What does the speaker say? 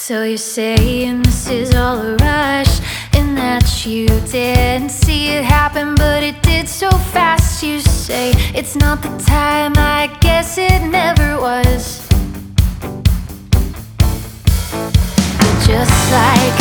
So you're saying this is all a rush, and that you didn't see it happen, but it did so fast. You say it's not the time, I guess it never was. You're just like